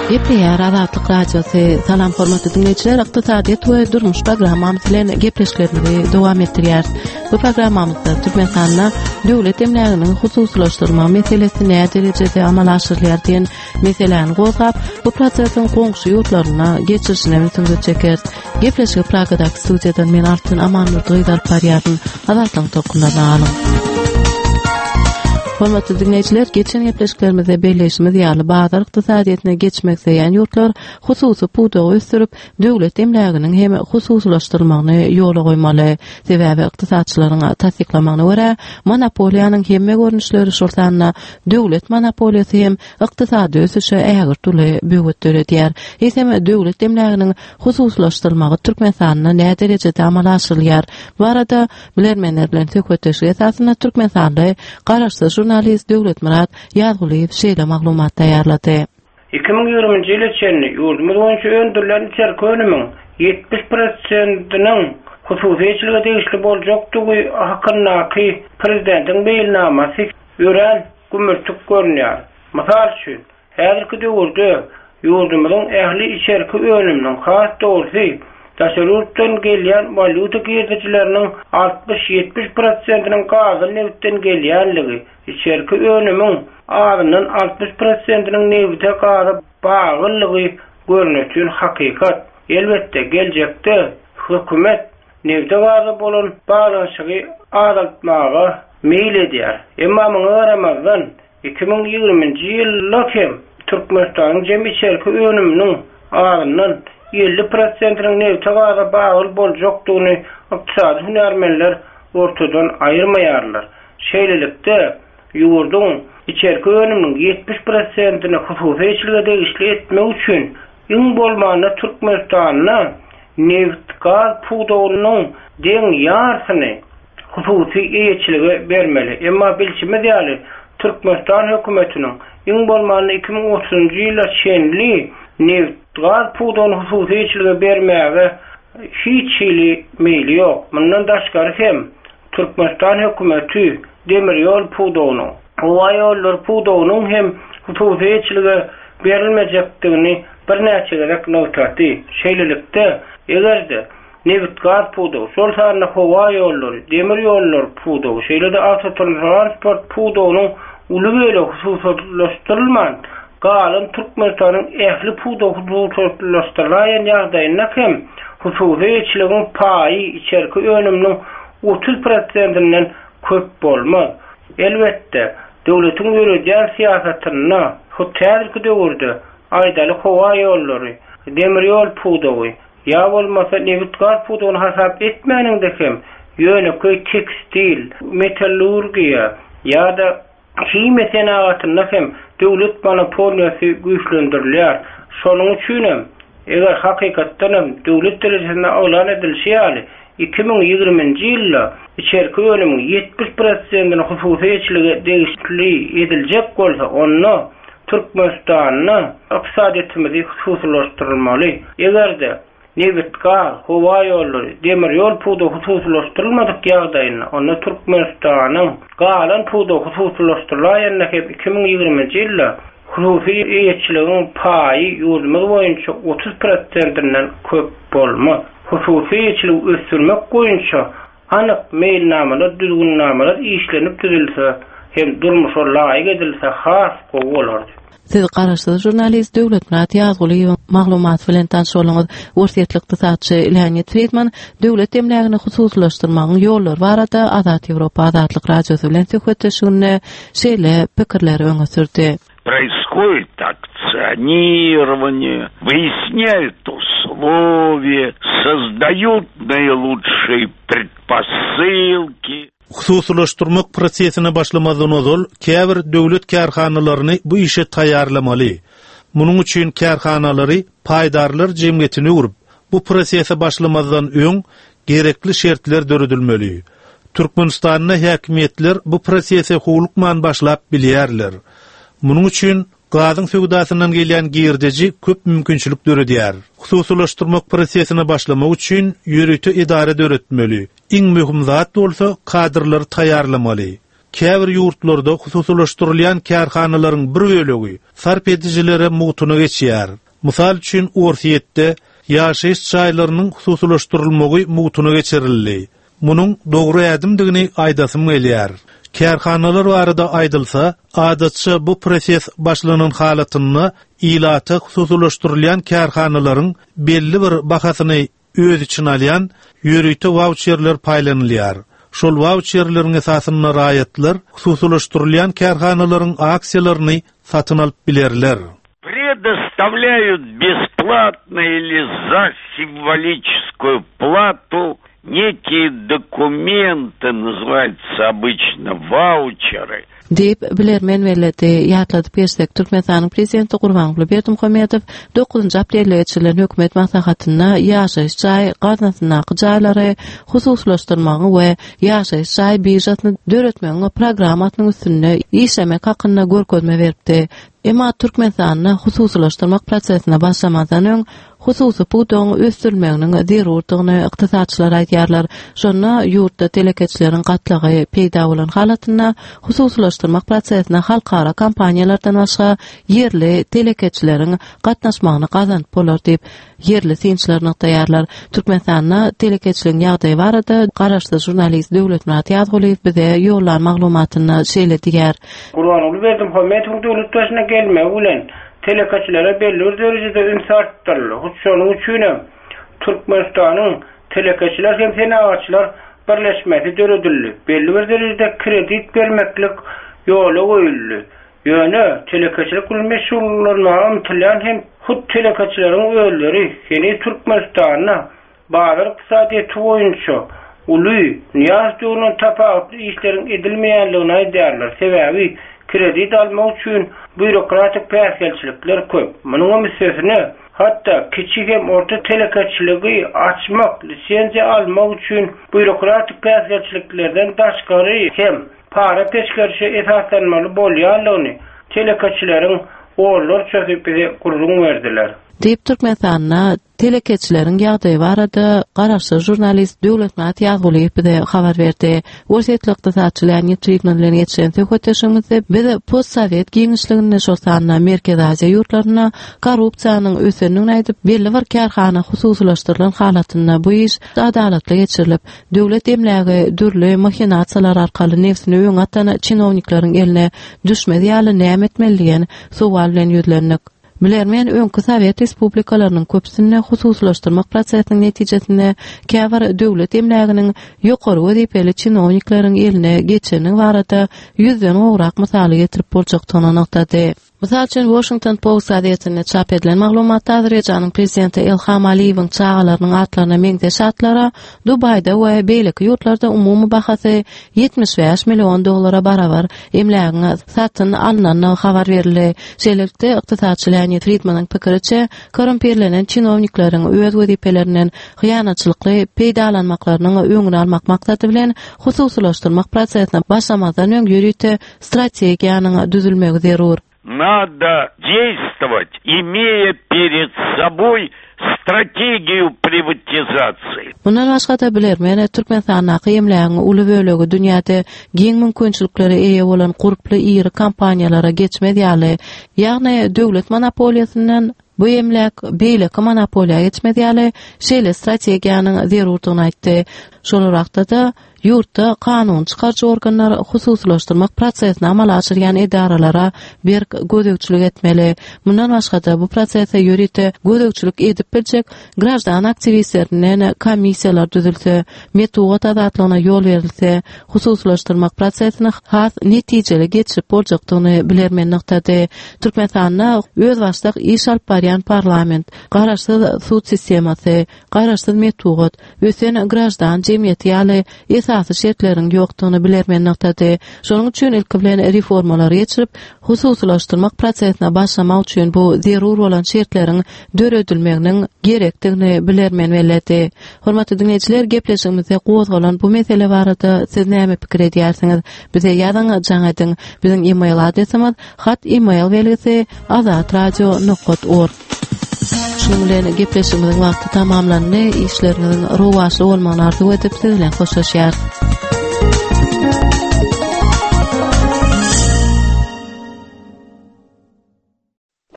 Gepleýär Azatlyk Radiosu. Salam hormatly dinleýijiler, ykdysadyýet we durmuş programmamyz bilen gepleşiklerimizi dowam etdirýär. Bu programmamyzda Türkmenistanda döwlet emläriniň hususlaşdyrma meselesi näme derejede amal aşyrylýar diýen meseleni gozgap, bu prosesiň goňşy ýurtlaryna geçirişine söz çeker. Gepleşigi Pragadaky studiýadan men Altyn Amanur Dýdar parýaryn Azatlyk tokundan alym. Hormatly dinleýijiler, geçen gepleşiklerimizde belleşimiz ýaly bazar ykdysadyýetine geçmek isleýän ýurtlar hususy pudagy ösdürip döwlet emläriniň hem hususlaşdyrmagyny ýola goýmaly. Sebäbi ykdysadçylaryň tasdiklamagyna görä, monopoliýanyň hemme görnüşleri şurtanyna döwlet monopoliýasy hem ykdysady ösüşe ägir tuly böwetdir diýär. Hem döwlet emläriniň hususlaşdyrmagy Türkmenistanda näme derejede amal aşyrylýar? Bu arada bilermenler bilen söhbetleşik esasyna Türkmenistanda garaşsyz jurnalist Döwlet Murat Ýazguliýew şeýle maglumat taýýarlady. 2020-nji ýyl içinde ýurdumyz boýunça öndürilen çerki önümiň 70%-iniň hususiýetçiligi degişli boljakdygy hakyndaky prezidentiň beýlenamasy ýören gümürtük görünýär. Mysal üçin, häzirki döwürde ýurdumyzyň ähli içerki önüminiň has dogry Taşerutdan gelýän valyuta girdiçileriniň 60-70%-iniň gazy neftden gelýänligi, içerki önümiň azynyň 60%-iniň nefte gazy baglygy görnüçün hakykat. Elbetde geljekde hökümet nefte gazy bolan balanşygy azaltmaga meýil edýär. Emma muňa garamazdan 2020-nji ýylda Türkmenistanyň jem içerki önüminiň azynyň 50%-iniň nefte gazy bagyl boljakdygyny ykdysady hünärmenler ortadan aýyrmaýarlar. Şeýlelikde ýurdun içerki önüminiň 70%-ini hususiýetçilige degişli etmek üçin iň bolmanda Türkmenistanyna neft gaz pudagynyň deň ýarsyny hususy eýetçilige bermeli. Emma bilçimiz ýaly Türkmenistan hökümetiniň iň bolmanda 2030-njy ýyla şenli neft gaz pudagyny hususiýetçilige bermäge hiç meýli ýok. Mundan daşgary hem Türkmenistan hökümeti demir ýol pudagyny, howa ýollar pudagynyň hem hususiýetçilige berilmejekdigini birnäçe gerek noktasy. Şeýlelikde egerde neft gaz pudagy, şol sarny howa ýollary, demir ýollar pudagy, şeýlede awtotransport pudagynyň uly böyle hususlaşdyrylman galan Türkmenistanyň ähli pudagy hususlaşdyrylýan ýagdaýynda hem hususiýetçiligiň paýy içerki önüminiň 30%-inden köp bolmaz. Elbetde döwletiň ýürüdýän siýasatyna häzirki döwürde aýdaly howa ýollary, demir ýol pudagy ýa bolmasa neft gaz pudagyny hasap etmäninde hem ýöneköy tekstil, metallurgiýa ýa-da kimya senagatynda hem döwlet monopoliýasy güýçlendirilýär. Şonuň üçin eger hakykatdan döwlet derejesinde awlan edilýär, 2020-nji ýylda içerki önümiň 70%-ini hususiýetçiligi degişli ediljek bolsa, onu Türkmenistanyň ykdysadyýetimizi hususlaşdyrylmaly. Egerde neft gaz, howa ýollary, demir ýol pudagy hususlaşdyrylmadyk ýagdaýynda, onu Türkmenistanyň galan pudagy hususlaşdyrylýan 2020-nji ýylda hususiýetçiligiň paýy ýurdumyz boýunça 30%-inden köp bolmaz. Hususiýetçilik ösdürmek boýunça anyk meýilnamalar, düzgünnamalar işlenip düzülse hem durmuşa laýyk edilse has gowy bolardy. Siz garaşsyz jurnalist Döwlet Murat Ýazguliýew maglumat bilen tanşylyňyz. Wursetlik ykdysadçy Leonid Friedman döwlet emlärini hususlaşdyrmagyň ýollary barada Azat Ýewropa Azatlyk Radiosy bilen söhbetleşiginde şeýle pikirleri öňe sürdi. Происходит акционирование, выясняют условия, создают наилучшие предпосылки. Hususlaşdyrmak prosesine başlamazdan ozal, käbir döwlet kärhanalaryny bu işe taýýarlamaly. Munuň üçin kärhanalary paýdarlar jemgyýetine urup, bu prosese başlamazdan öň gerekli şertler döredilmeli. Türkmenistanyň häkimetler bu prosese howlukman başlap bilýärler. Munuň üçin gazyň sowdasyndan gelýän girdeji köp mümkinçilik döredýär. Hususlaşdyrmak prosesine başlamak üçin ýürüti idare döretmeli. Iň mühim zat bolsa kadrlary taýýarlamaly. käbir ýurtlarda hususylaşdyrylýan kärhanalaryň bir bölegi sarp edijilere mugtuny geçýär. Mysal üçin Orsiýetde ýaşaýyş çaýlarynyň hususylaşdyrylmagy mugtuny geçirildi. Munyň dogry ädimdigini aýdasym gelýär. Kärhanalar barada aýdylsa, adatça bu proses başlanan halatyny ilaty hususylaşdyrylýan kärhanalaryň belli bir bahasyny öz için alýan ýörüýte voucherler paýlanylýar. Şol voucherleriň esasyna raýatlar hususylaşdyrylýan kärhanalaryň aksiýalaryny satyn alyp bilerler. Предоставляют бесплатно или за символическую плату некие документы, называются обычно ваучеры. Deyip bilermen weledi ýatladyp bersek Türkmenistanyň prezidenti Gurbanguly Berdimuhammedow 9-njy aprelde geçirilen hökümet maslahatyna ýaşaýyş çaý gaznasynyň jaýlary hususlaşdyrmagy we ýaşaýyş çaý biýjatyny döretmegiň programmasynyň üstünde işlemek hakyna görkezme beripdi. Emma Türkmenistanyň hususlaşdyrmak prosesine başlamadan öň hususy pudoň ösdürmeginiň zerurdygyny ykdysaçylar aýdýarlar. Şonda ýurtda telekeçileriň gatlygy peýda bolan halatyna hususlaşdyrmak prosesine halkara kampaniýalardan başga yerli telekeçileriň gatnaşmagyny gazanyp bolar diýip yerli synçylaryny aýdýarlar. Türkmenistanyň telekeçiligiň ýagdaýy barada garaşdy jurnalist Döwletmurat Ýazguliýew bize ýollan maglumatyny şeýledýär. Gurbanguly Berdimuhammedow döwlet başyna gelmegi bilen telekeçilere belli bir derecede ünsartdyrlar. Şonuň üçin Türkmenistanyň telekeçiler hem senaatçylar birleşmesi döredildi. Belli bir derecede kredit bermeklik ýoly goýuldy. Ýöne telekeçilik meşgullarına umtylan hem hut telekeçileriň öýleri ýeni Türkmenistanyň baýar ykdysadyety boýunça uly ýaşdygyny tapawutly işleriň edilmeýänligini aýdýarlar. Sebäbi kredit almak üçin bürokratik päsgelçilikler köp. Munyň meselesine hatta kiçik hem orta telekeçiligi açmak, lisensiýa almak üçin bürokratik päsgelçiliklerden daşgary hem para peşkerişe esaslanmaly bolýanlygyny telekeçileriň oğullar çöküp bize gurrun verdiler. Deyip Türkmenistanyň telekeçileriň ýagdaýy barada garaşdy jurnalist Döwletmurat Ýazguliýew bize habar berdi. Orsiýetli ykdysaçylaryň ýetirilen bilen ýetişen söhbetleşigimizde bize postsovet giňişligini şorsanyň Merkez Aziýa ýurtlaryna korrupsiýanyň ösenini aýdyp belli bir kärhana hususlaşdyrylan halatyna bu iş adalatly geçirilip döwlet emlägi dürli mahinasiýalar arkaly nefsini öňe atan çinowniklaryň eline düşmedi ýaly näme etmelidigin sowal bilen ýüzlendik. Bilermen öňkü Sowet respublikalarynyň köpsini hususlaşdyrmak prosesiniň netijesinde käbir döwlet emläginiň ýokary wezipeli çinowniklaryň eline geçeniň barada ýüzden ograk mysaly getirip boljakdygyny anyklady. Mysal üçin Washington Post gazetine çap edilen maglumatda Azerbaýjanyň prezidenti Ilham Aliýewiň çağalarynyň atlaryna meňde şatlara Dubayda we beýleki ýurtlarda umumy bahasy $75 milyon barabar emlägiň satyn alnanyny habar berildi. Şeýlelikde ykdysaçylaryň Friedmanyň pikiriçe korrumperlenen çinowniklaryň öz wezifelerinden hyýanatçylykly peýdalanmaklarynyň öňüni almak maksady bilen hususlaşdyrmak prosesine başlamadan öň ýürüýte strategiýanyň düzülmegi zerur. Надо действовать, имея перед собой стратегию приватизации. Bundan başga da bilermen Türkmenistanyň emlägiň uly bölegi dünýäde giň mümkinçilikleri eýe bolan guruply iri kampaniýalara geçmedi ýaly. Ýagny döwlet monopoliýasynyň bu emläk beýleki monopoliýa geçmedi ýaly şeýle strategiýanyň zerurdygyny aýtdy. Şonurakda da ýurtda kanun çykarjy organlar hususlaşdyrmak prosesini amal aşyrýan edaralara berk gözegçilik etmeli. Mundan başga da bu prosese ýörüýte gözegçilik edip biljek graždan aktivistleriniň komissiýalar düzülse, metugat adatlygyna ýol berilse, hususlaşdyrmak prosesini has netijeli geçirip boljakdygyny bilermen noktady. Türkmenistanyň öz başlyk iş alyp barýan parlament, garaşsyz sud sistemasy, garaşsyz metugat, ösen graždan jemgyýeti ýaly esasy şertleriň ýokdugyny bilermen noktady. Şonuň üçin ilki bilen reformalar geçirip, hususlaşdyrmak prosesine başlamak üçin bu zerur bolan şertleriň döredilmeginiň gerekdigini bilermen weledi. Hormatly dinleyijiler, gepleşigimizde gozgalan bu mesele barada siz näme pikir edýärsiňiz? Bize ýazyň, jaňadyň. Biziň e-mail adresimiz hat@email belgisi azatradio.org. Şunu bilen gepleşigimiziň wagty tamamlandy. İşlerinizin rowaşly bolmagyny arzu edip siz bilen hoşlaşýar.